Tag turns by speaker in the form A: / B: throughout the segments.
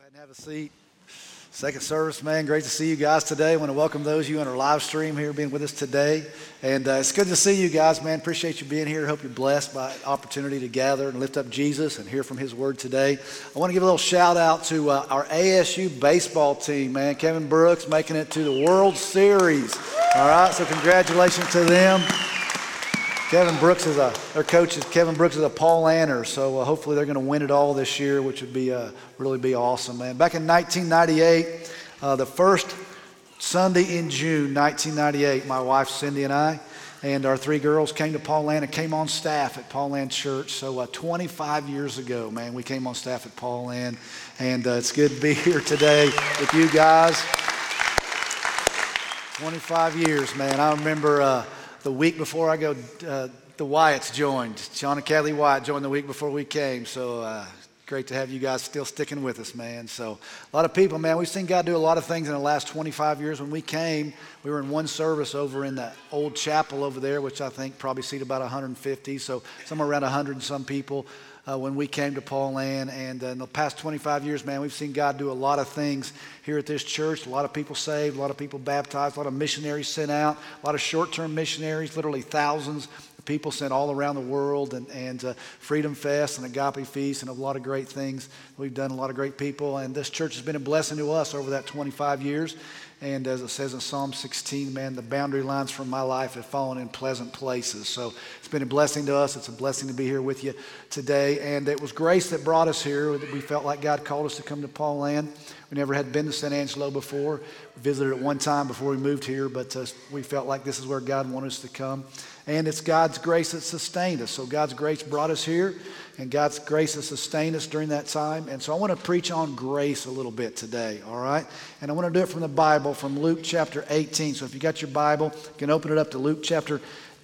A: ahead and have a seat. Second service, man. Great to see you guys today. I want to welcome those of you on our live stream here being with us today. And it's good to see you guys, man. Appreciate you being here. Hope you're blessed by the opportunity to gather and lift up Jesus and hear from his word today. I want to give a little shout out to our ASU baseball team, man. Kevin Brooks making it to the World Series. All right, so congratulations to them. Kevin Brooks their coach is Kevin Brooks is a Paul Anner, so hopefully they're going to win it all this year, which would be really be awesome, man. Back in 1998, the first Sunday in June, 1998, my wife Cindy and I and our three girls came to Paul Ann and came on staff at Paul Ann Church. So 25 years ago, man, we came on staff at Paul Ann, and it's good to be here today with you guys. 25 years, man. I remember the week before I go, the Wyatts joined. Sean and Kathleen Wyatt joined the week before we came. So great to have you guys still sticking with us, man. So a lot of people, man, we've seen God do a lot of things in the last 25 years. When we came, we were in one service over in the old chapel over there, which I think probably seated about 150. So somewhere around 100 and some people when we came to Paul Ann. And in the past 25 years, man, we've seen God do a lot of things here at this church. A lot of people saved, a lot of people baptized, a lot of missionaries sent out, a lot of short-term missionaries, literally thousands of people sent all around the world, and Freedom Fest and Agape Feast and a lot of great things. We've done a lot of great people, and this church has been a blessing to us over that 25 years. And as it says in Psalm 16, man, the boundary lines from my life have fallen in pleasant places. So it's been a blessing to us. It's a blessing to be here with you today. And it was grace that brought us here. We felt like God called us to come to Paul Ann. We never had been to San Angelo before. We visited it one time before we moved here, but we felt like this is where God wanted us to come. And it's God's grace that sustained us. So God's grace brought us here, and God's grace has sustained us during that time. And so I want to preach on grace a little bit today, all right? And I want to do it from the Bible, from Luke chapter 18. So if you got your Bible, you can open it up to Luke chapter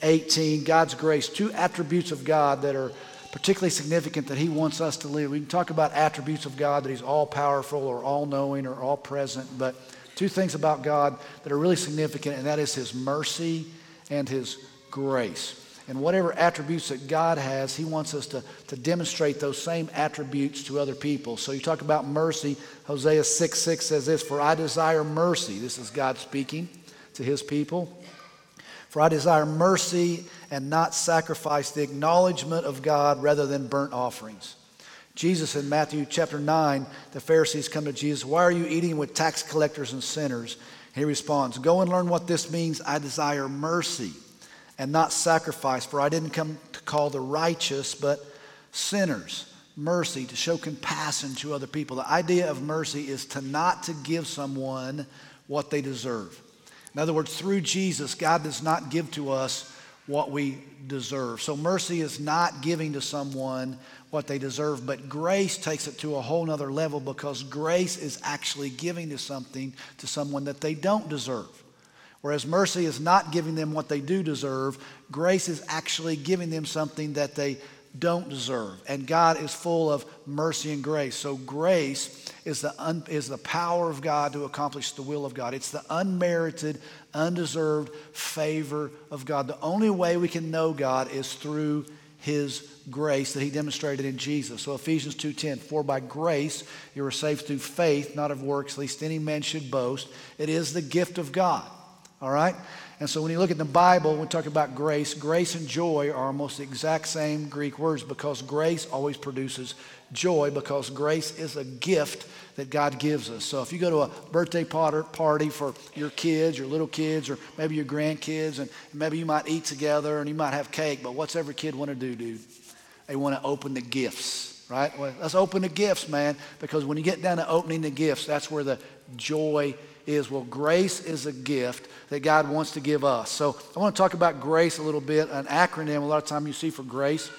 A: 18. God's grace, two attributes of God that are particularly significant that he wants us to live. We can talk about attributes of God, that he's all-powerful or all-knowing or all-present, but two things about God that are really significant, and that is his mercy and his grace. And whatever attributes that God has, he wants us to demonstrate those same attributes to other people. So you talk about mercy. Hosea 6:6 says this, "For I desire mercy." This is God speaking to his people. "For I desire mercy and not sacrifice, the acknowledgement of God rather than burnt offerings." Jesus in Matthew chapter 9, the Pharisees come to Jesus. "Why are you eating with tax collectors and sinners?" And he responds, "Go and learn what this means. I desire mercy and not sacrifice, for I didn't come to call the righteous, but sinners." Mercy, to show compassion to other people. The idea of mercy is not to give someone what they deserve. In other words, through Jesus, God does not give to us what we deserve. So mercy is not giving to someone what they deserve, but grace takes it to a whole nother level, because grace is actually giving to someone that they don't deserve. Whereas mercy is not giving them what they do deserve, grace is actually giving them something that they don't deserve. And God is full of mercy and grace. So grace is the power of God to accomplish the will of God. It's the unmerited, undeserved favor of God. The only way we can know God is through his grace that he demonstrated in Jesus. So Ephesians 2:10, "For by grace you are saved through faith, not of works, lest any man should boast. It is the gift of God." All right? And so when you look at the Bible, when we talk about grace and joy are almost the exact same Greek words, because grace always produces joy, because grace is a gift that God gives us. So if you go to a birthday party for your kids, your little kids, or maybe your grandkids, and maybe you might eat together and you might have cake, but what's every kid want to do, dude? They want to open the gifts, right? Well, let's open the gifts, man, because when you get down to opening the gifts, that's where the joy is. Well, grace is a gift that God wants to give us. So I want to talk about grace a little bit. An acronym, a lot of time you see for grace,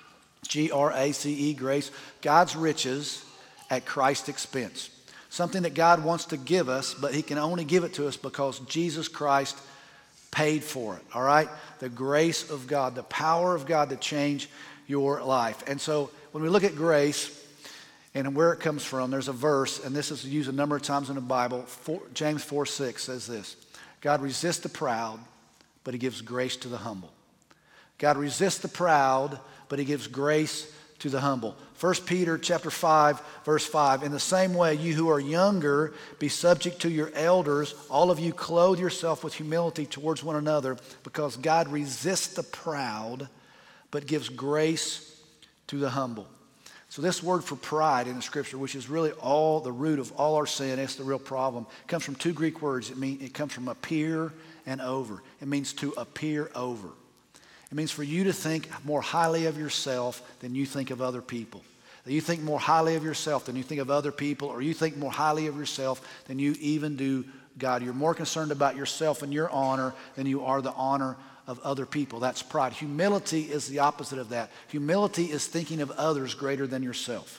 A: G-R-A-C-E, grace, God's riches at Christ's expense. Something that God wants to give us, but he can only give it to us because Jesus Christ paid for it, all right? The grace of God, the power of God to change your life. And so when we look at grace, and where it comes from, there's a verse, and this is used a number of times in the Bible. James 4:6 says this, "God resists the proud, but he gives grace to the humble." God resists the proud, but he gives grace to the humble. 1 Peter chapter 5, verse 5. In the same way, you who are younger, be subject to your elders. All of you clothe yourself with humility towards one another, because God resists the proud, but gives grace to the humble. So this word for pride in the scripture, which is really all the root of all our sin, it's the real problem, comes from two Greek words. It comes from appear and over. It means to appear over. It means for you to think more highly of yourself than you think of other people. That you think more highly of yourself than you think of other people, or you think more highly of yourself than you even do God. You're more concerned about yourself and your honor than you are the honor of other people. That's pride. Humility is the opposite of that. Humility is thinking of others greater than yourself,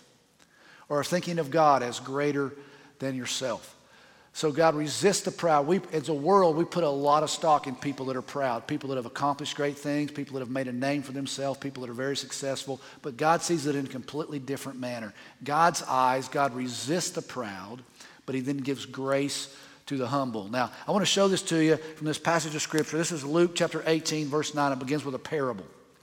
A: or thinking of God as greater than yourself. So God resists the proud. As a world, we put a lot of stock in people that are proud, people that have accomplished great things, people that have made a name for themselves, people that are very successful. But God sees it in a completely different manner. God's eyes, God resists the proud, but he then gives grace to the humble. Now, I want to show this to you from this passage of Scripture. This is Luke chapter 18, verse 9. It begins with a parable.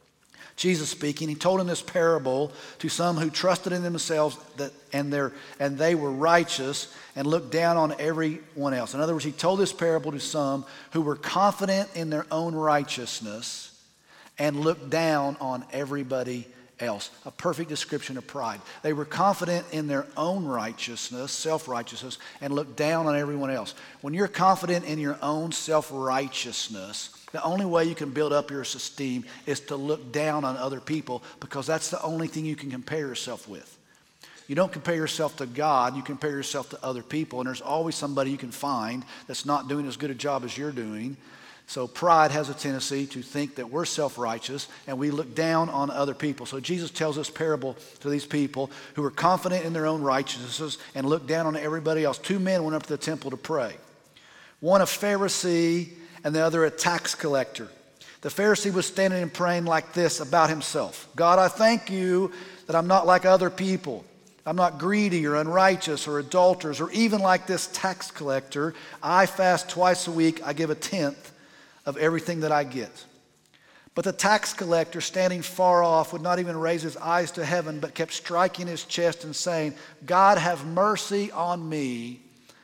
A: Jesus speaking, he told in this parable to some who trusted in themselves and they were righteous and looked down on everyone else. In other words, he told this parable to some who were confident in their own righteousness and looked down on everybody else. A perfect description of pride. They were confident in their own righteousness, self-righteousness, and looked down on everyone else. When you're confident in your own self-righteousness, the only way you can build up your esteem is to look down on other people, because that's the only thing you can compare yourself with. You don't compare yourself to God, you compare yourself to other people, and there's always somebody you can find that's not doing as good a job as you're doing. So pride has a tendency to think that we're self-righteous and we look down on other people. So Jesus tells this parable to these people who are confident in their own righteousness and look down on everybody else. Two men went up to the temple to pray. One a Pharisee and the other a tax collector. The Pharisee was standing and praying like this about himself. God, I thank you that I'm not like other people. I'm not greedy or unrighteous or adulterers or even like this tax collector. I fast twice a week. I give a tenth of everything that I get. But the tax collector, standing far off, would not even raise his eyes to heaven, but kept striking his chest and saying, God, have mercy on me,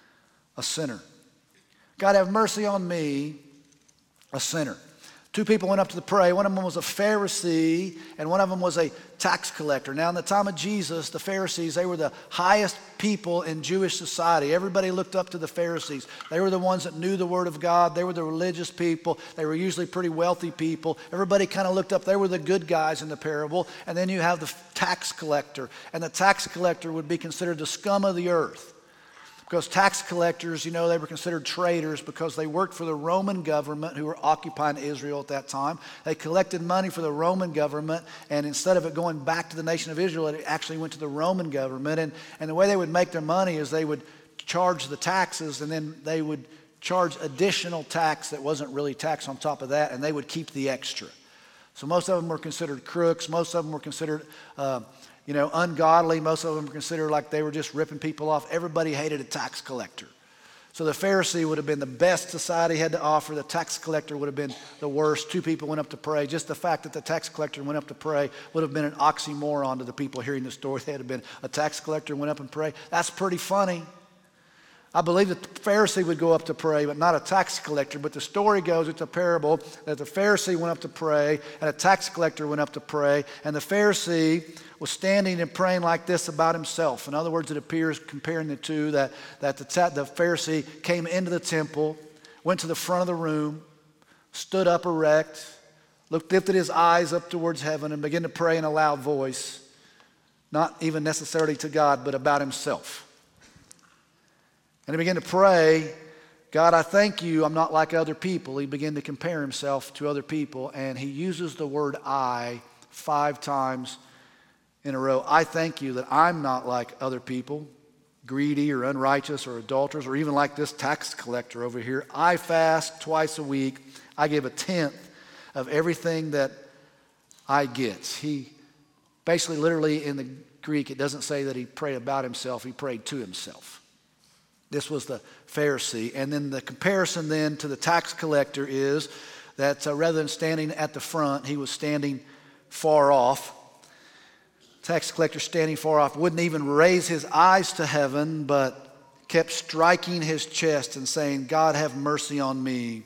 A: a sinner. God, have mercy on me, a sinner. Two people went up to the pray. One of them was a Pharisee, and one of them was a tax collector. Now, in the time of Jesus, the Pharisees, they were the highest people in Jewish society. Everybody looked up to the Pharisees. They were the ones that knew the Word of God. They were the religious people. They were usually pretty wealthy people. Everybody kind of looked up. They were the good guys in the parable. And then you have the tax collector. And the tax collector would be considered the scum of the earth. Because tax collectors, you know, they were considered traitors because they worked for the Roman government who were occupying Israel at that time. They collected money for the Roman government, and instead of it going back to the nation of Israel, it actually went to the Roman government. And the way they would make their money is they would charge the taxes, and then they would charge additional tax that wasn't really tax on top of that, and they would keep the extra. So most of them were considered crooks. Most of them were considered ungodly. Most of them were considered like they were just ripping people off. Everybody hated a tax collector. So the Pharisee would have been the best society had to offer. The tax collector would have been the worst. Two people went up to pray. Just the fact that the tax collector went up to pray would have been an oxymoron to the people hearing the story. They had been a tax collector went up and prayed. That's pretty funny. I believe that the Pharisee would go up to pray, but not a tax collector. But the story goes, it's a parable, that the Pharisee went up to pray, and a tax collector went up to pray, and the Pharisee was standing and praying like this about himself. In other words, it appears, comparing the two, that the Pharisee came into the temple, went to the front of the room, stood up erect, lifted his eyes up towards heaven, and began to pray in a loud voice, not even necessarily to God, but about himself. And he began to pray, God, I thank you, I'm not like other people. He began to compare himself to other people, and he uses the word I 5 times in a row. I thank you that I'm not like other people, greedy or unrighteous or adulterers, or even like this tax collector over here. I fast twice a week. I give a tenth of everything that I get. He basically, literally in the Greek, it doesn't say that he prayed about himself, he prayed to himself. This was the Pharisee. And then the comparison then to the tax collector is that rather than standing at the front, he was standing far off. Tax collector standing far off wouldn't even raise his eyes to heaven, but kept striking his chest and saying, God, have mercy on me,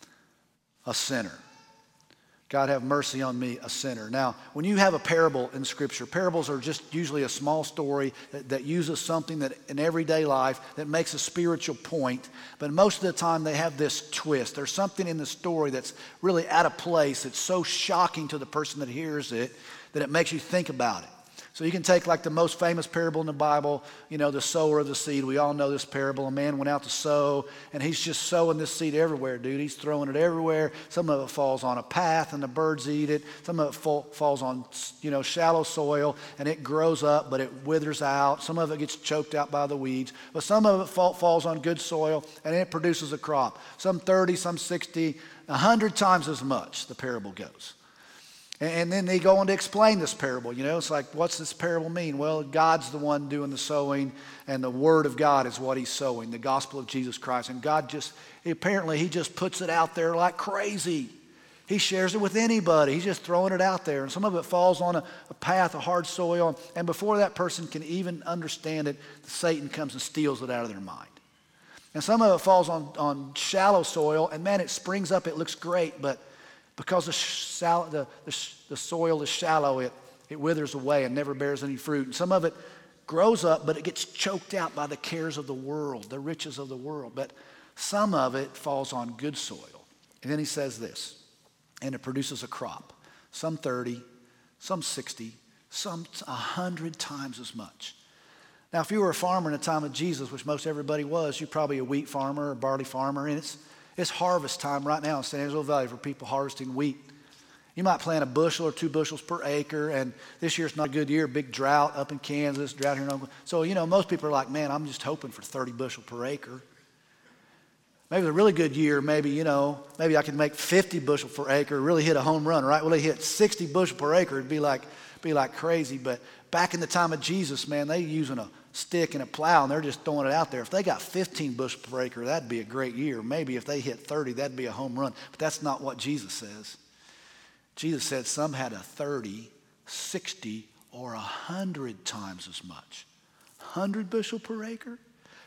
A: a sinner. God, have mercy on me, a sinner. Now, when you have a parable in Scripture, parables are just usually a small story that uses something that in everyday life that makes a spiritual point. But most of the time they have this twist. There's something in the story that's really out of place. It's so shocking to the person that hears it that it makes you think about it. So you can take like the most famous parable in the Bible, the sower of the seed. We all know this parable. A man went out to sow, and he's just sowing this seed everywhere, dude. He's throwing it everywhere. Some of it falls on a path, and the birds eat it. Some of it falls on, shallow soil, and it grows up, but it withers out. Some of it gets choked out by the weeds. But some of it falls on good soil, and it produces a crop. Some 30, some 60, 100 times as much, the parable goes. And then they go on to explain this parable. It's like, what's this parable mean? Well, God's the one doing the sowing, and the Word of God is what He's sowing, the gospel of Jesus Christ. And God apparently He just puts it out there like crazy. He shares it with anybody. He's just throwing it out there. And some of it falls on a path of hard soil. And before that person can even understand it, Satan comes and steals it out of their mind. And some of it falls on shallow soil, and man, it springs up, it looks great, but because the soil is shallow, it withers away and never bears any fruit. And some of it grows up, but it gets choked out by the cares of the world, the riches of the world. But some of it falls on good soil. And then he says this, and it produces a crop. Some 30, some 60, some 100 times as much. Now, if you were a farmer in the time of Jesus, which most everybody was, you're probably a wheat farmer or a barley farmer, and it's harvest time right now in San Angelo Valley for people harvesting wheat. You might plant a bushel or 2 bushels per acre, and this year's not a good year, big drought up in Kansas, drought here in Oklahoma. So, most people are like, man, I'm just hoping for 30 bushel per acre. Maybe it's a really good year, maybe I can make 50 bushel per acre, really hit a home run, right? Well, they hit 60 bushel per acre, it'd be like crazy. But back in the time of Jesus, man, they using a stick and a plow, and they're just throwing it out there. If they got 15 bushel per acre, that'd be a great year. Maybe if they hit 30, that'd be a home run. But that's not what Jesus says. Jesus said some had a 30, 60, or 100 times as much. 100 bushel per acre?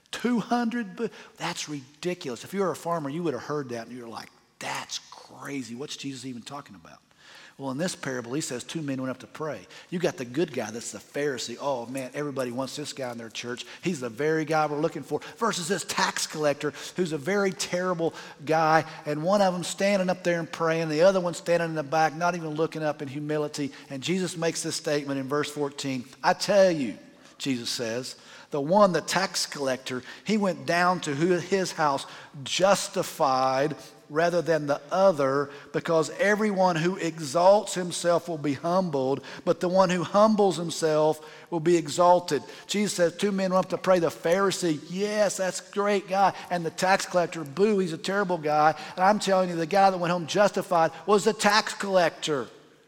A: 200? That's ridiculous. If you were a farmer, you would have heard that, and you're like, that's crazy. What's Jesus even talking about? Well, in this parable, he says 2 men went up to pray. You got the good guy, that's the Pharisee. Oh, man, everybody wants this guy in their church. He's the very guy we're looking for. Versus this tax collector, who's a very terrible guy. And one of them standing up there and praying, the other one standing in the back, not even looking up in humility. And Jesus makes this statement in verse 14. I tell you, Jesus says, the tax collector, he went down to his house justified rather than the other, because everyone who exalts himself will be humbled, but the one who humbles himself will be exalted. Jesus says 2 men went up to pray. The Pharisee, yes, that's a great guy. And the tax collector, boo, he's a terrible guy. And I'm telling you, the guy that went home justified was the tax collector.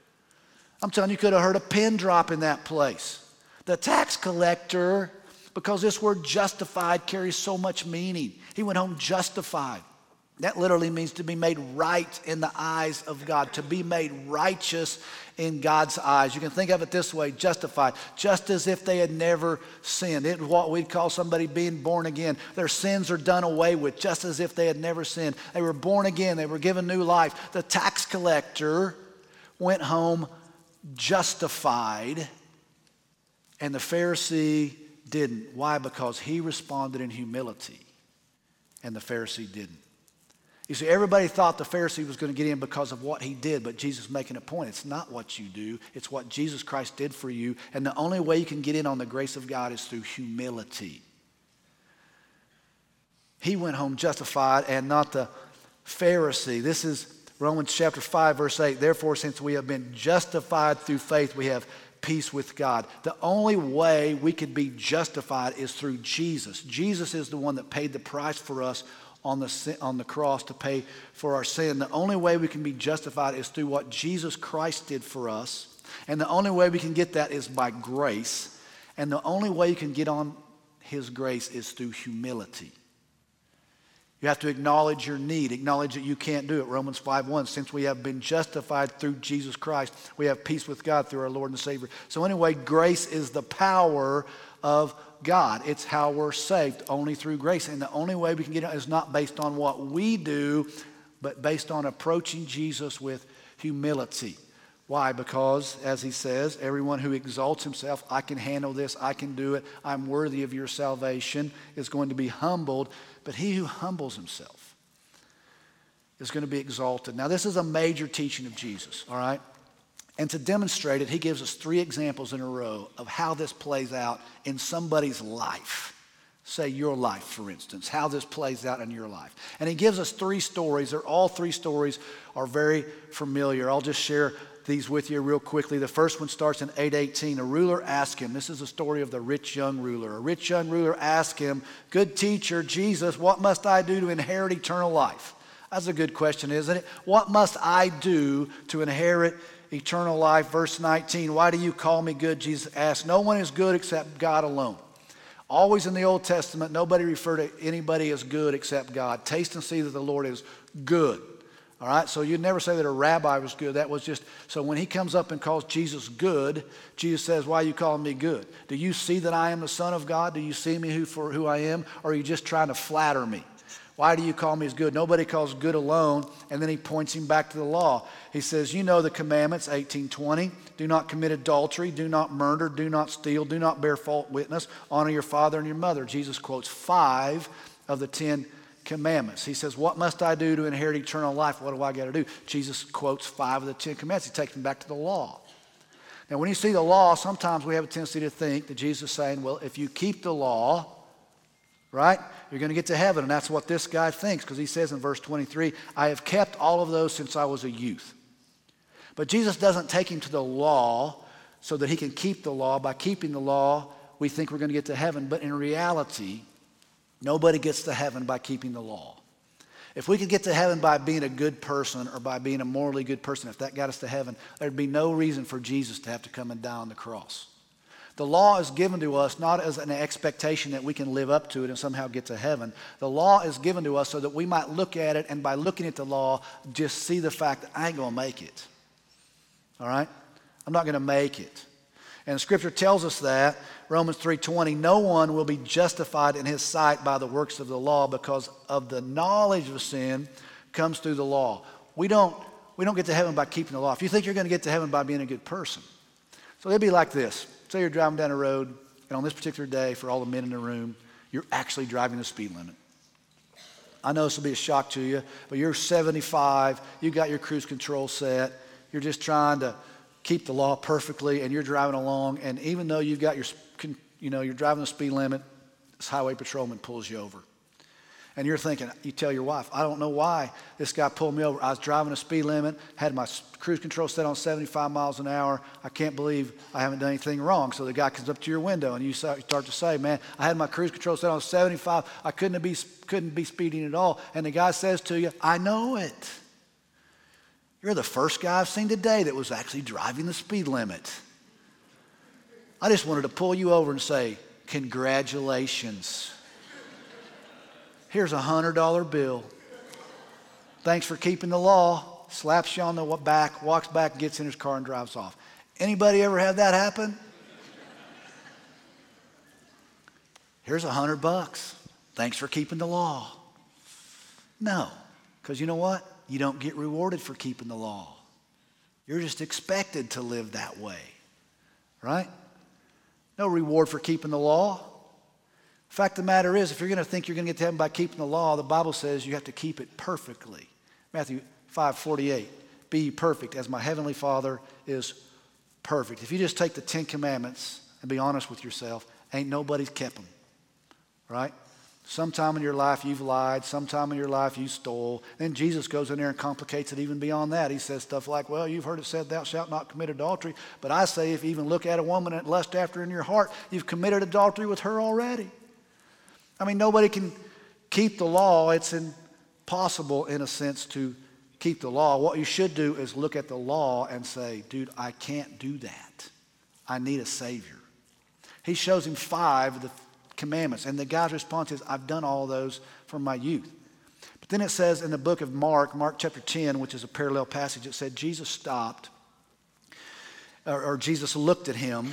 A: I'm telling you, you could have heard a pin drop in that place. The tax collector, because this word justified carries so much meaning. He went home justified. That literally means to be made right in the eyes of God, to be made righteous in God's eyes. You can think of it this way, justified, just as if they had never sinned. It's what we'd call somebody being born again. Their sins are done away with, just as if they had never sinned. They were born again. They were given new life. The tax collector went home justified, and the Pharisee didn't. Why? Because he responded in humility, and the Pharisee didn't. You see, everybody thought the Pharisee was going to get in because of what he did, but Jesus is making a point. It's not what you do. It's what Jesus Christ did for you. And the only way you can get in on the grace of God is through humility. He went home justified and not the Pharisee. This is Romans chapter 5, verse 8. Therefore, since we have been justified through faith, we have peace with God. The only way we could be justified is through Jesus. Jesus is the one that paid the price for us on the cross to pay for our sin. The only way we can be justified is through what Jesus Christ did for us. And the only way we can get that is by grace. And the only way you can get on His grace is through humility. You have to acknowledge your need, acknowledge that you can't do it. Romans 5:1, since we have been justified through Jesus Christ, we have peace with God through our Lord and Savior. So anyway, grace is the power of God. It's how we're saved, only through grace. And the only way we can get it is not based on what we do, but based on approaching Jesus with humility. Why? Because, as he says, everyone who exalts himself, I can handle this, I can do it, I'm worthy of your salvation, is going to be humbled. But he who humbles himself is going to be exalted. Now, this is a major teaching of Jesus, all right? And to demonstrate it, he gives us 3 examples in a row of how this plays out in somebody's life. Say your life, for instance, how this plays out in your life. And he gives us 3 stories. All 3 stories are very familiar. I'll just share these with you real quickly. The first one starts in 8:18. A ruler asked him, this is the story of the rich young ruler. A rich young ruler asked him, good teacher, Jesus, what must I do to inherit eternal life? That's a good question, isn't it? What must I do to inherit eternal life? Verse 19, why do you call me good? Jesus asked. No one is good except God alone. Always in the Old Testament, nobody referred to anybody as good except God. Taste and see that the Lord is good. All right, so you'd never say that a rabbi was good. That was just, so when he comes up and calls Jesus good, Jesus says, why are you calling me good? Do you see that I am the Son of God? Do you see me for who I am? Or are you just trying to flatter me? Why do you call me as good? Nobody calls good alone. And then he points him back to the law. He says, you know the commandments, 18:20. Do not commit adultery, do not murder, do not steal, do not bear false witness, honor your father and your mother. Jesus quotes 5 of the 10 commandments. He says, what must I do to inherit eternal life? What do I got to do? Jesus quotes 5 of the 10 commandments. He takes them back to the law. Now, when you see the law, sometimes we have a tendency to think that Jesus is saying, well, if you keep the law, right, you're going to get to heaven. And that's what this guy thinks, because he says in verse 23, I have kept all of those since I was a youth. But Jesus doesn't take him to the law so that he can keep the law. By keeping the law, we think we're going to get to heaven. But in reality, nobody gets to heaven by keeping the law. If we could get to heaven by being a good person or by being a morally good person, if that got us to heaven, there'd be no reason for Jesus to have to come and die on the cross. The law is given to us not as an expectation that we can live up to it and somehow get to heaven. The law is given to us so that we might look at it, and by looking at the law, just see the fact that I ain't going to make it. All right? I'm not going to make it. And Scripture tells us that, Romans 3:20, no one will be justified in his sight by the works of the law, because of the knowledge of sin comes through the law. We don't get to heaven by keeping the law. If you think you're going to get to heaven by being a good person. So it'd be like this. Say you're driving down the road, and on this particular day, for all the men in the room, you're actually driving the speed limit. I know this will be a shock to you, but you're 75, you got your cruise control set, you're just trying to keep the law perfectly, and you're driving along, and even though you've got you're driving the speed limit, this highway patrolman pulls you over. And you're thinking, you tell your wife, I don't know why this guy pulled me over. I was driving a speed limit, had my cruise control set on 75 miles an hour. I can't believe I haven't done anything wrong. So the guy comes up to your window and you start to say, man, I had my cruise control set on 75. I couldn't be speeding at all. And the guy says to you, I know it. You're the first guy I've seen today that was actually driving the speed limit. I just wanted to pull you over and say, congratulations. Here's a $100 bill. Thanks for keeping the law. Slaps you on the back, walks back, gets in his car and drives off. Anybody ever had that happen? Here's $100. Thanks for keeping the law. No, because you know what? You don't get rewarded for keeping the law. You're just expected to live that way, right? No reward for keeping the law. The fact of the matter is, if you're going to think you're going to get to heaven by keeping the law, the Bible says you have to keep it perfectly. Matthew 5:48, be ye perfect as my heavenly Father is perfect. If you just take the 10 commandments and be honest with yourself, ain't nobody's kept them, right? Sometime in your life you've lied. Sometime in your life you stole. Then Jesus goes in there and complicates it even beyond that. He says stuff like, well, you've heard it said, thou shalt not commit adultery. But I say, if you even look at a woman and lust after in your heart, you've committed adultery with her already. I mean, nobody can keep the law. It's impossible, in a sense, to keep the law. What you should do is look at the law and say, dude, I can't do that. I need a Savior. He shows him 5 of the commandments, and the guy's response is, I've done all those from my youth. But then it says in the book of Mark chapter 10, which is a parallel passage, it said Jesus stopped, or Jesus looked at him.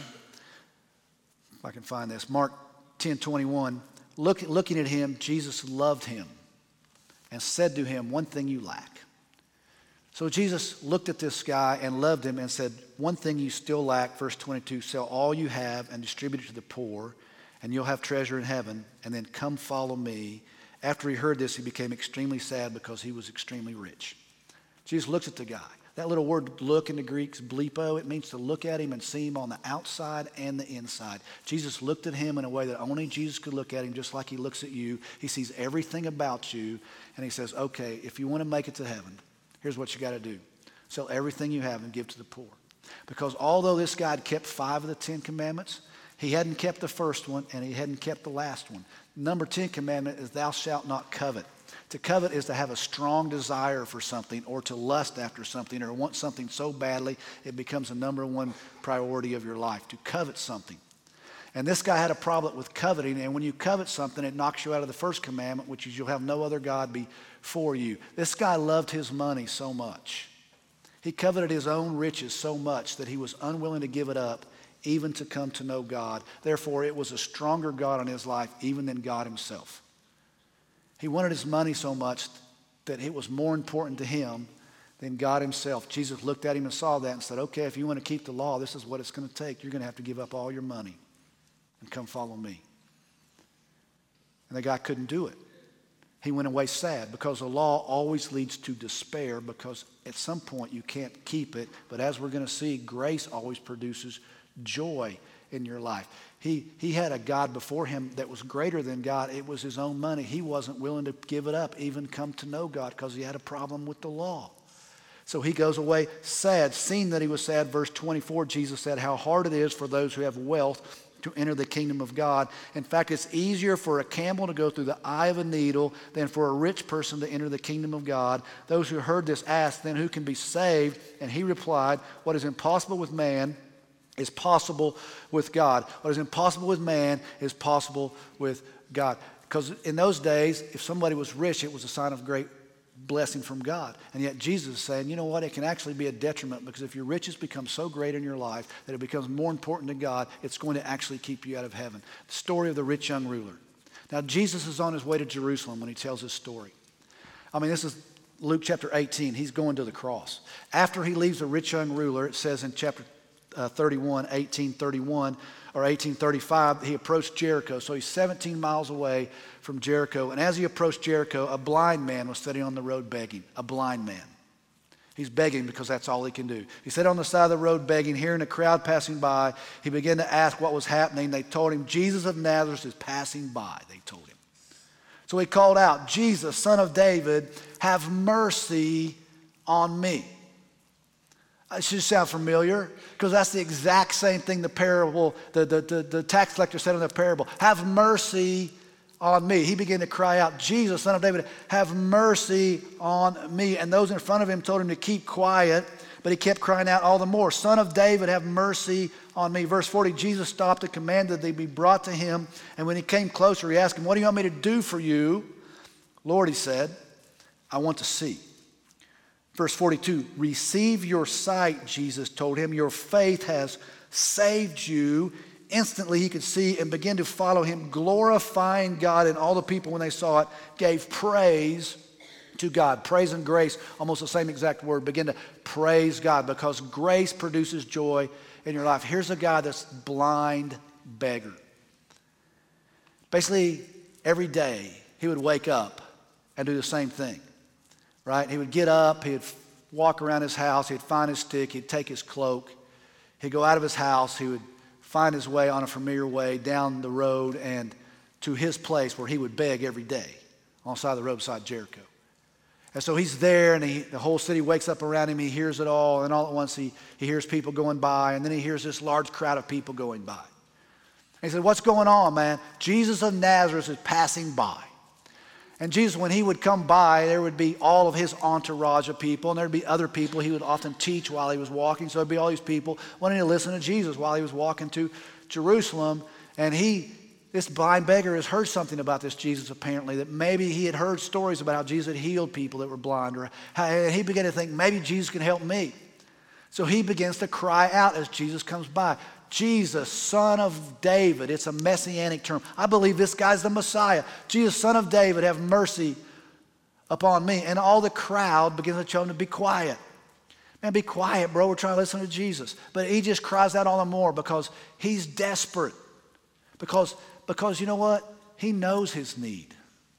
A: If I can find this, Mark 10:21. Looking at him, Jesus loved him and said to him, one thing you lack. So Jesus looked at this guy and loved him and said, one thing you still lack, verse 22, sell all you have and distribute it to the poor, and you'll have treasure in heaven, and then come follow me. After he heard this, he became extremely sad because he was extremely rich. Jesus looks at the guy. That little word look in the Greek is blepo. It means to look at him and see him on the outside and the inside. Jesus looked at him in a way that only Jesus could look at him, just like he looks at you. He sees everything about you, and he says, okay, if you want to make it to heaven, here's what you got to do. Sell everything you have and give to the poor. Because although this guy had kept 5 of the 10 commandments, he hadn't kept the first one and he hadn't kept the last one. Number 10 commandment is thou shalt not covet. To covet is to have a strong desire for something or to lust after something or want something so badly it becomes a number one priority of your life, to covet something. And this guy had a problem with coveting, and when you covet something, it knocks you out of the first commandment, which is you'll have no other God before you. This guy loved his money so much. He coveted his own riches so much that he was unwilling to give it up even to come to know God. Therefore, it was a stronger God in his life even than God himself. He wanted his money so much that it was more important to him than God himself. Jesus looked at him and saw that and said, okay, if you want to keep the law, this is what it's going to take. You're going to have to give up all your money and come follow me. And the guy couldn't do it. He went away sad because the law always leads to despair because at some point you can't keep it. But as we're going to see, grace always produces joy in your life. He had a God before him that was greater than God. It was his own money. He wasn't willing to give it up, even come to know God, because he had a problem with the law. So he goes away sad. Seeing that he was sad, verse 24, Jesus said, how hard it is for those who have wealth to enter the kingdom of God. In fact, it's easier for a camel to go through the eye of a needle than for a rich person to enter the kingdom of God. Those who heard this asked, then who can be saved? And he replied, what is impossible with man is possible with God. What is impossible with man is possible with God. Because in those days, if somebody was rich, it was a sign of great blessing from God. And yet Jesus is saying, you know what, it can actually be a detriment, because if your riches become so great in your life that it becomes more important to God, it's going to actually keep you out of heaven. The story of the rich young ruler. Now Jesus is on his way to Jerusalem when he tells his story. I mean, this is Luke chapter 18. He's going to the cross. After he leaves the rich young ruler, it says in chapter 1831 or 1835, he approached Jericho. So he's 17 miles away from Jericho. And as he approached Jericho, a blind man was sitting on the road begging. A blind man. He's begging because that's all he can do. He sat on the side of the road begging, hearing a crowd passing by. He began to ask what was happening. They told him, Jesus of Nazareth is passing by, they told him. So he called out, Jesus, son of David, have mercy on me. It should sound familiar, because that's the exact same thing the parable, the tax collector said in the parable. Have mercy on me. He began to cry out, Jesus, son of David, have mercy on me. And those in front of him told him to keep quiet, but he kept crying out all the more, Son of David, have mercy on me. Verse 40, Jesus stopped and commanded they be brought to him. And when he came closer, he asked him, what do you want me to do for you? Lord, he said, I want to see. Verse 42, receive your sight, Jesus told him. Your faith has saved you. Instantly he could see and begin to follow him, glorifying God. And all the people, when they saw it, gave praise to God. Praise and grace, almost the same exact word. Begin to praise God, because grace produces joy in your life. Here's a guy that's blind beggar. Basically, every day he would wake up and do the same thing. Right? He would get up, he'd walk around his house, he'd find his stick, he'd take his cloak, he'd go out of his house, he would find his way on a familiar way down the road and to his place where he would beg every day on the side of the road beside Jericho. And so he's there, and the whole city wakes up around him, he hears it all, and all at once he hears people going by, and then he hears this large crowd of people going by. And he said, what's going on, man? Jesus of Nazareth is passing by. And Jesus, when he would come by, there would be all of his entourage of people, and there would be other people he would often teach while he was walking. So there would be all these people wanting to listen to Jesus while he was walking to Jerusalem. And he this blind beggar has heard something about this Jesus apparently, that maybe he had heard stories about how Jesus had healed people that were blind, or how he began to think, maybe Jesus can help me. So he begins to cry out as Jesus comes by. Jesus, Son of David. It's a messianic term. I believe this guy's the Messiah. Jesus, Son of David, have mercy upon me. And all the crowd begins to tell him to be quiet. Man, be quiet, bro. We're trying to listen to Jesus. But he just cries out all the more because he's desperate. Because you know what? He knows his need.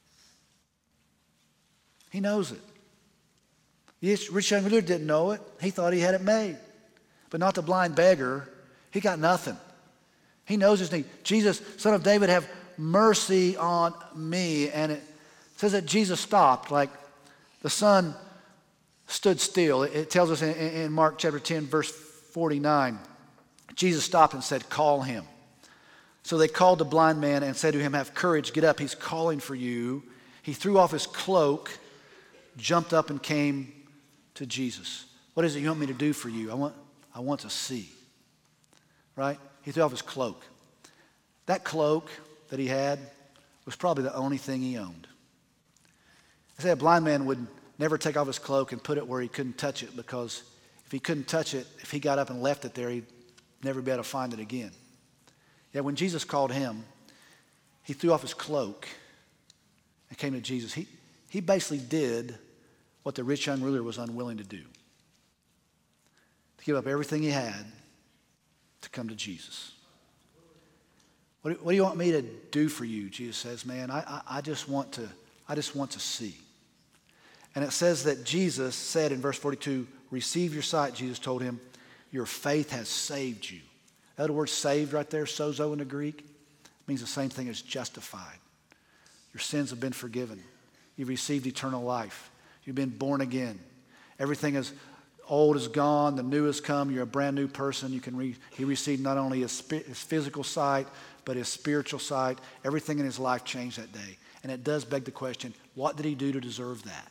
A: He knows it. This rich young ruler didn't know it. He thought he had it made. But not the blind beggar. He got nothing. He knows his need. Jesus, Son of David, have mercy on me. And it says that Jesus stopped, like the sun stood still. It tells us in Mark chapter 10, verse 49, Jesus stopped and said, call him. So they called the blind man and said to him, have courage, get up, he's calling for you. He threw off his cloak, jumped up and came to Jesus. What is it you want me to do for you? I want to see. Right? He threw off his cloak. That cloak that he had was probably the only thing he owned. I say a blind man would never take off his cloak and put it where he couldn't touch it, because if he couldn't touch it, if he got up and left it there, he'd never be able to find it again. Yet when Jesus called him, he threw off his cloak and came to Jesus. He basically did what the rich young ruler was unwilling to do. To give up everything he had to come to Jesus. What do you want me to do for you? Jesus says, man, I just want to see. And it says that Jesus said in verse 42, receive your sight, Jesus told him, your faith has saved you. That word saved right there, sozo in the Greek, means the same thing as justified. Your sins have been forgiven. You've received eternal life. You've been born again. Everything is old is gone, the new has come. You're a brand new person. He received not only his physical sight, but his spiritual sight. Everything in his life changed that day. And it does beg the question, what did he do to deserve that?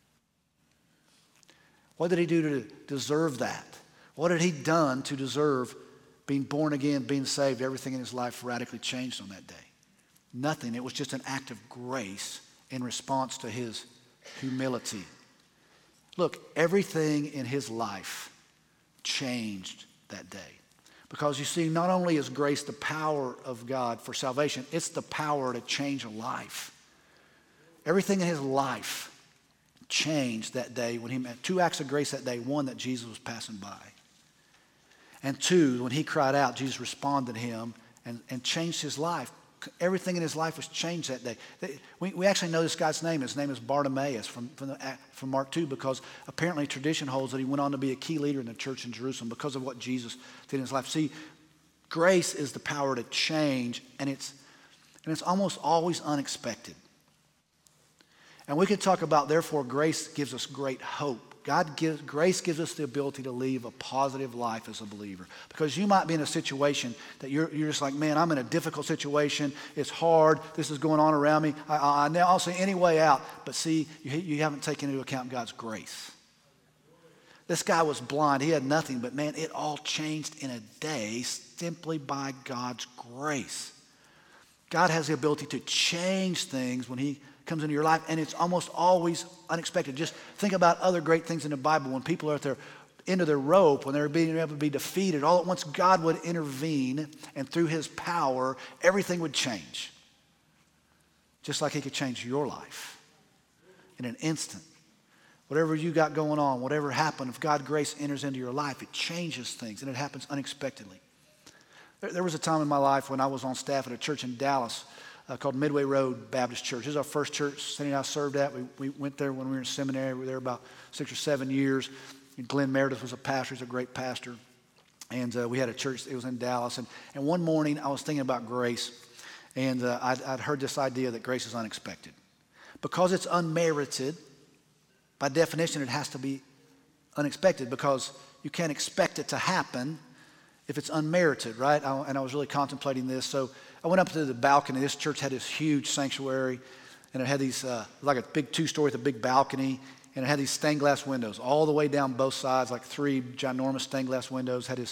A: What did he do to deserve that? What had he done to deserve being born again, being saved? Everything in his life radically changed on that day. Nothing. It was just an act of grace in response to his humility. Look, everything in his life changed that day. Because you see, not only is grace the power of God for salvation, it's the power to change a life. Everything in his life changed that day when he met. Two acts of grace that day. One, that Jesus was passing by. And two, when he cried out, Jesus responded to him and changed his life. Everything in his life was changed that day. We actually know this guy's name. His name is Bartimaeus from Mark 2, because apparently tradition holds that he went on to be a key leader in the church in Jerusalem because of what Jesus did in his life. See, grace is the power to change, and it's almost always unexpected. And we could talk about, therefore, grace gives us great hope. Grace gives us the ability to live a positive life as a believer. Because you might be in a situation that you're just like, man, I'm in a difficult situation. It's hard. This is going on around me. I don't see any way out. But see, you haven't taken into account God's grace. This guy was blind. He had nothing. But man, it all changed in a day simply by God's grace. God has the ability to change things when he comes into your life, and it's almost always unexpected. Just think about other great things in the Bible. When people are at their end of their rope, when they're being able to be defeated, all at once God would intervene, and through his power, everything would change. Just like he could change your life in an instant. Whatever you got going on, whatever happened, if God's grace enters into your life, it changes things, and it happens unexpectedly. There was a time in my life when I was on staff at a church in Dallas called Midway Road Baptist Church. This is our first church Cindy and I served at. We went there when we were in seminary. We were there about 6 or 7 years. And Glenn Meredith was a pastor. He's a great pastor. And we had a church. It was in Dallas. And one morning I was thinking about grace. And I'd heard this idea that grace is unexpected. Because it's unmerited, by definition it has to be unexpected, because you can't expect it to happen if it's unmerited, right? And I was really contemplating this. So I went up to the balcony. This church had this huge sanctuary, and it had these, like a big 2-story with a big balcony, and it had these stained glass windows all the way down both sides, like 3 ginormous stained glass windows, had this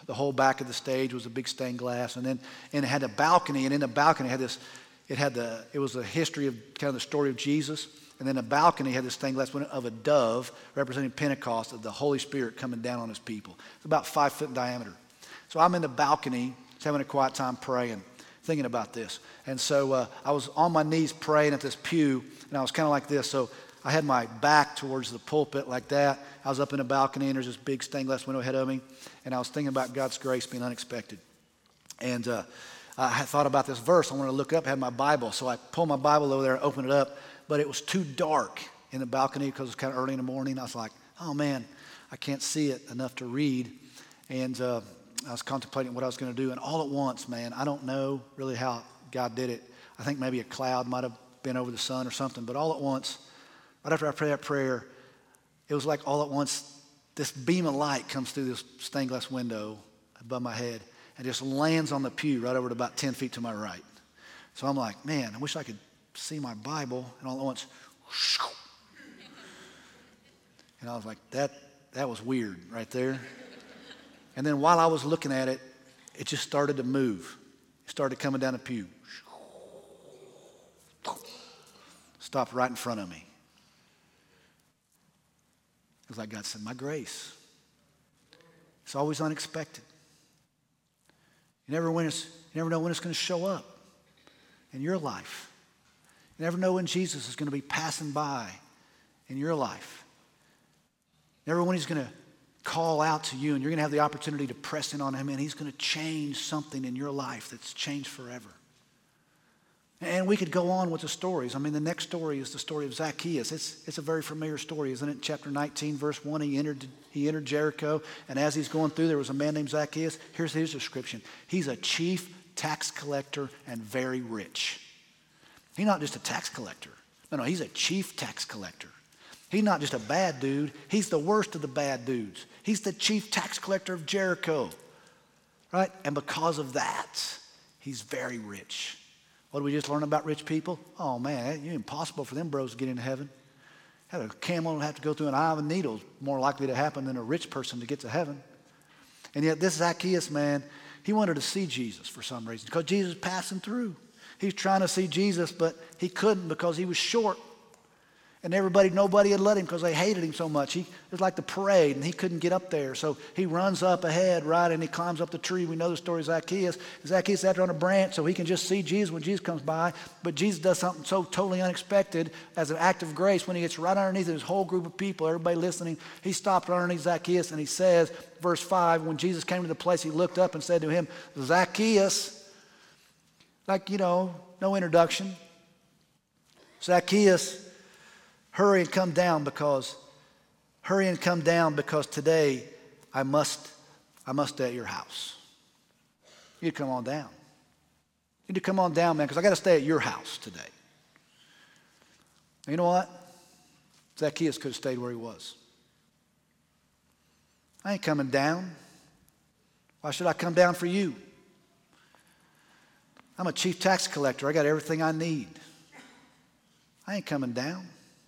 A: The whole back of the stage was a big stained glass, and it had a balcony, and in the balcony it was a history of kind of the story of Jesus, and then the balcony had this stained glass window of a dove representing Pentecost, of the Holy Spirit coming down on his people. It's about 5 foot in diameter. So I'm in the balcony, just having a quiet time praying, thinking about this. And so I was on my knees praying at this pew, and I was kind of like this. So I had my back towards the pulpit like that. I was up in a balcony, and there's this big stained glass window ahead of me, and I was thinking about God's grace being unexpected. And I had thought about this verse. I wanted to look up, had my Bible. So I pulled my Bible over there and opened it up, but it was too dark in the balcony because it was kind of early in the morning. I was like, oh man, I can't see it enough to read. And I was contemplating what I was going to do, and all at once, man, I don't know really how God did it. I think maybe a cloud might have been over the sun or something, but all at once, right after I prayed that prayer, it was like all at once, this beam of light comes through this stained glass window above my head and just lands on the pew right over to about 10 feet to my right. So I'm like, man, I wish I could see my Bible, and all at once, and I was like, that was weird right there. And then while I was looking at it, it just started to move. It started coming down the pew. Stopped right in front of me. It was like God said, my grace. It's always unexpected. You never know when it's going to show up in your life. You never know when Jesus is going to be passing by in your life. You never know when he's going to call out to you, and you're going to have the opportunity to press in on him, and he's going to change something in your life that's changed forever. And we could go on with the stories. I mean, the next story is the story of Zacchaeus. It's a very familiar story, isn't it? Chapter 19, verse 1, he entered Jericho, and as he's going through, there was a man named Zacchaeus. Here's his description. He's a chief tax collector and very rich. He's not just a tax collector. No, he's a chief tax collector. He's not just a bad dude. He's the worst of the bad dudes. He's the chief tax collector of Jericho, right? And because of that, he's very rich. What did we just learn about rich people? Oh, man, it's impossible for them bros to get into heaven. Have a camel have to go through an eye of a needle. More likely to happen than a rich person to get to heaven. And yet this Zacchaeus, man, he wanted to see Jesus for some reason because Jesus was passing through. He was trying to see Jesus, but he couldn't because he was short. And nobody had let him because they hated him so much. It was like the parade, and he couldn't get up there. So he runs up ahead, right, and he climbs up the tree. We know the story of Zacchaeus. Zacchaeus is out there on a branch so he can just see Jesus when Jesus comes by. But Jesus does something so totally unexpected as an act of grace when he gets right underneath this whole group of people, everybody listening. He stopped right underneath Zacchaeus, and he says, verse 5, when Jesus came to the place, he looked up and said to him, Zacchaeus, no introduction. Zacchaeus, hurry and come down because today I must stay at your house. You need to come on down. You need to come on down, man, because I got to stay at your house today. And you know what? Zacchaeus could have stayed where he was. I ain't coming down. Why should I come down for you? I'm a chief tax collector. I got everything I need. I ain't coming down.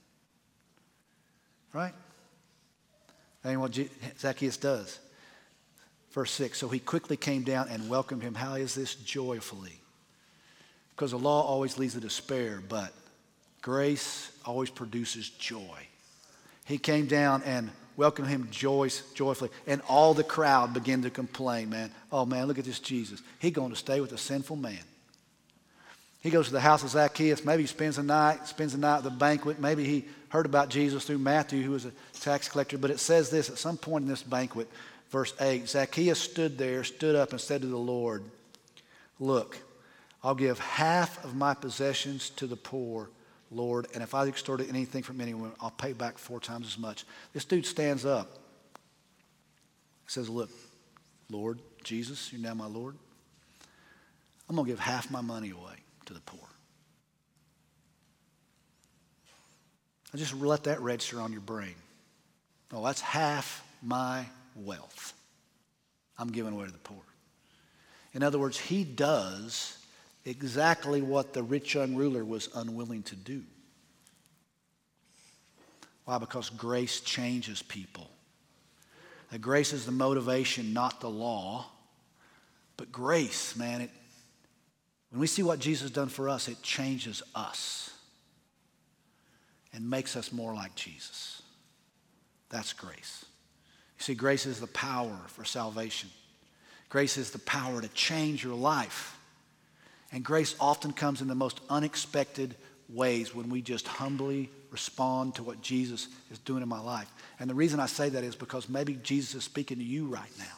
A: Right? That ain't what Zacchaeus does. Verse 6, so he quickly came down and welcomed him. How is this? Joyfully. Because the law always leads to despair, but grace always produces joy. He came down and welcomed him joyfully. And all the crowd began to complain, man. Oh, man, look at this Jesus. He's going to stay with a sinful man. He goes to the house of Zacchaeus. Maybe he spends the night at the banquet. Maybe he heard about Jesus through Matthew, who was a tax collector. But it says this, at some point in this banquet, verse 8, Zacchaeus stood up and said to the Lord, look, I'll give half of my possessions to the poor, Lord, and if I extorted anything from anyone, I'll pay back 4 times as much. This dude stands up. He says, look, Lord, Jesus, you're now my Lord. I'm going to give half my money away to the poor. I just let that register on your brain. Oh, that's half my wealth I'm giving away to the poor. In other words, he does exactly what the rich young ruler was unwilling to do. Why? Because grace changes people. that grace is the motivation, not the law. But grace, man, when we see what Jesus has done for us, it changes us and makes us more like Jesus. That's grace. You see, grace is the power for salvation. Grace is the power to change your life. And grace often comes in the most unexpected ways when we just humbly respond to what Jesus is doing in my life. And the reason I say that is because maybe Jesus is speaking to you right now.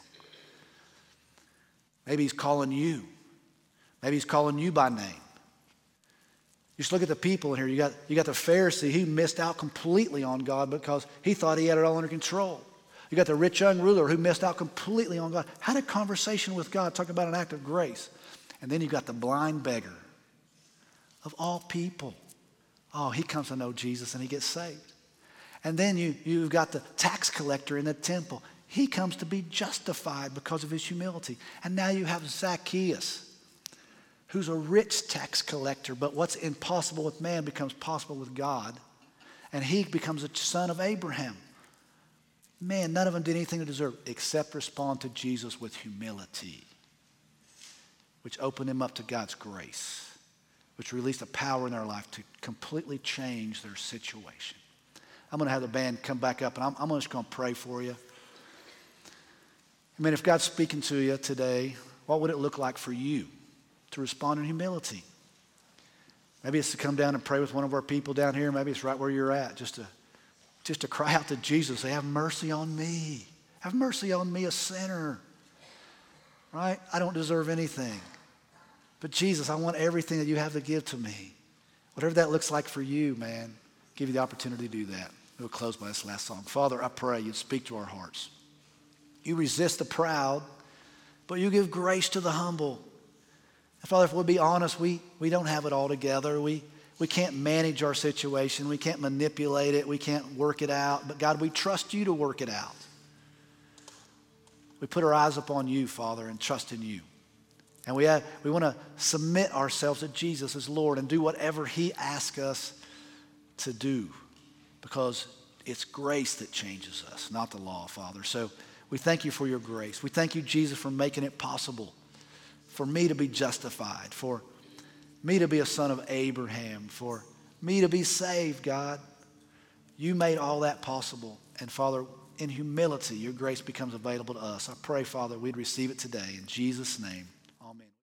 A: Maybe he's calling you. Maybe he's calling you by name. Just look at the people in here. You got the Pharisee. He missed out completely on God because he thought he had it all under control. You got the rich young ruler who missed out completely on God. Had a conversation with God, talking about an act of grace. And then you got the blind beggar of all people. Oh, he comes to know Jesus and he gets saved. And then you've got the tax collector in the temple. He comes to be justified because of his humility. And now you have Zacchaeus, who's a rich tax collector, but what's impossible with man becomes possible with God. And he becomes a son of Abraham. Man, none of them did anything to deserve except respond to Jesus with humility, which opened them up to God's grace, which released a power in their life to completely change their situation. I'm going to have the band come back up, and I'm just going to pray for you. I mean, if God's speaking to you today, what would it look like for you to respond in humility? Maybe it's to come down and pray with one of our people down here. Maybe it's right where you're at, just to cry out to Jesus, say, have mercy on me. Have mercy on me, a sinner. Right? I don't deserve anything. But Jesus, I want everything that you have to give to me. Whatever that looks like for you, man, give you the opportunity to do that. We'll close by this last song. Father, I pray you'd speak to our hearts. You resist the proud, but you give grace to the humble. And Father, if we'll be honest, we don't have it all together. We can't manage our situation. We can't manipulate it. We can't work it out. But God, we trust you to work it out. We put our eyes upon you, Father, and trust in you. And we want to submit ourselves to Jesus as Lord and do whatever he asks us to do, because it's grace that changes us, not the law, Father. So we thank you for your grace. We thank you, Jesus, for making it possible for me to be justified, for me to be a son of Abraham, for me to be saved, God. You made all that possible. And Father, in humility, your grace becomes available to us. I pray, Father, we'd receive it today. In Jesus' name.